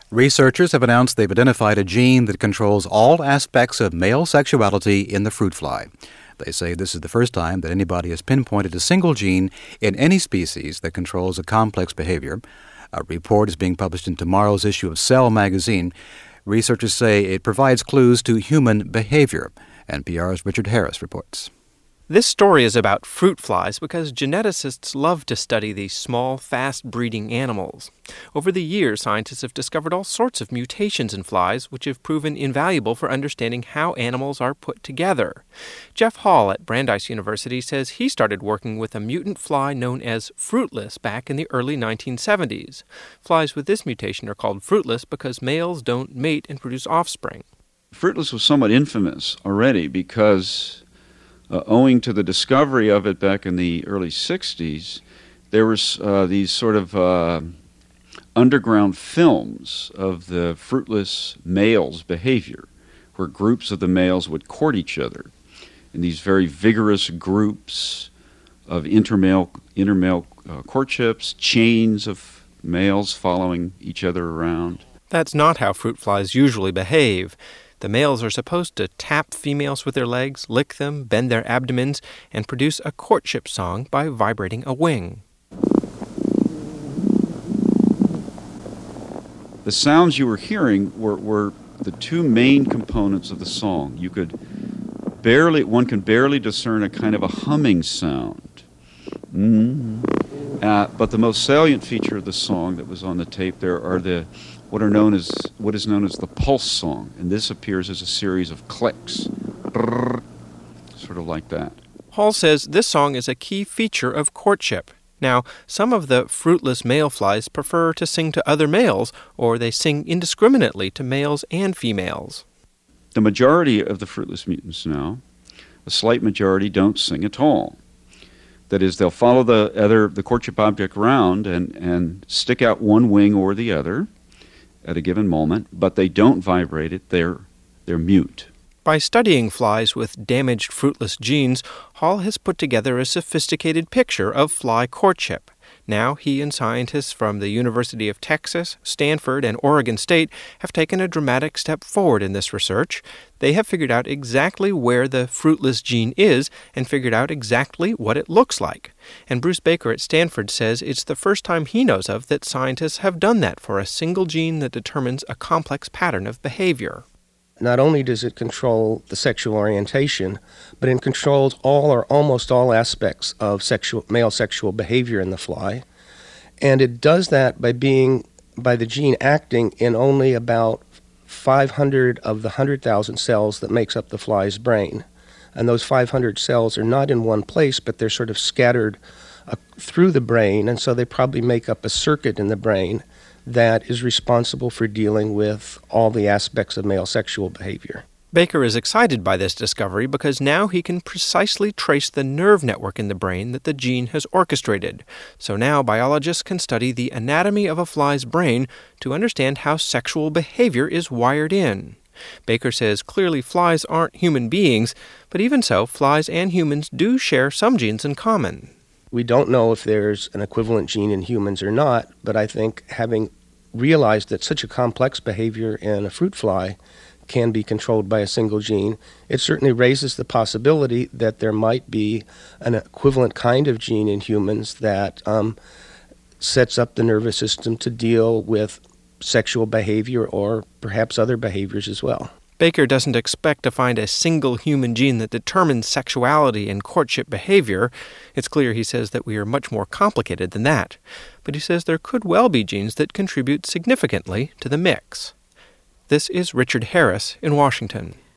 Researchers have announced they've identified a gene that controls all aspects of male sexuality in the fruit fly. They say this is the first time that anybody has pinpointed a single gene in any species that controls a complex behavior. A report is being published in tomorrow's issue of Cell magazine. Researchers say it provides clues to human behavior. NPR's Richard Harris reports. This story is about fruit flies because geneticists love to study these small, fast-breeding animals. Over the years, scientists have discovered all sorts of mutations in flies, which have proven invaluable for understanding how animals are put together. Jeff Hall at Brandeis University says he started working with a mutant fly known as fruitless back in the early 1970s. Flies with this mutation are called fruitless because males don't mate and produce offspring. Fruitless was somewhat infamous already because owing to the discovery of it back in the early 60s, there was these sort of underground films of the fruitless males' behavior, where groups of the males would court each other in these very vigorous groups of intermale courtships, chains of males following each other around. That's not how fruit flies usually behave. The males are supposed to tap females with their legs, lick them, bend their abdomens, and produce a courtship song by vibrating a wing. The sounds you were hearing were the two main components of the song. One can barely discern a kind of a humming sound. But the most salient feature of the song that was on the tape there are what is known as the pulse song, and this appears as a series of clicks, sort of like that. Hall says this song is a key feature of courtship. Now, some of the fruitless male flies prefer to sing to other males, or they sing indiscriminately to males and females. The majority of the fruitless mutants now, a slight majority, don't sing at all. That is, they'll follow the courtship object around and stick out one wing or the other at a given moment, but they don't vibrate it. They're mute. By studying flies with damaged fruitless genes, Hall has put together a sophisticated picture of fly courtship. Now he and scientists from the University of Texas, Stanford, and Oregon State have taken a dramatic step forward in this research. They have figured out exactly where the fruitless gene is and figured out exactly what it looks like. And Bruce Baker at Stanford says it's the first time he knows of that scientists have done that for a single gene that determines a complex pattern of behavior. Not only does it control the sexual orientation, but it controls all or almost all aspects of male sexual behavior in the fly. And it does that by the gene acting in only about 500 of the 100,000 cells that makes up the fly's brain. And those 500 cells are not in one place, but they're sort of scattered through the brain, and so they probably make up a circuit in the brain that is responsible for dealing with all the aspects of male sexual behavior. Baker is excited by this discovery because now he can precisely trace the nerve network in the brain that the gene has orchestrated. So now biologists can study the anatomy of a fly's brain to understand how sexual behavior is wired in. Baker says clearly flies aren't human beings, but even so, flies and humans do share some genes in common. We don't know if there's an equivalent gene in humans or not, but I think having realized that such a complex behavior in a fruit fly can be controlled by a single gene, it certainly raises the possibility that there might be an equivalent kind of gene in humans that sets up the nervous system to deal with sexual behavior or perhaps other behaviors as well. Baker doesn't expect to find a single human gene that determines sexuality and courtship behavior. It's clear, he says, that we are much more complicated than that. But he says there could well be genes that contribute significantly to the mix. This is Richard Harris in Washington.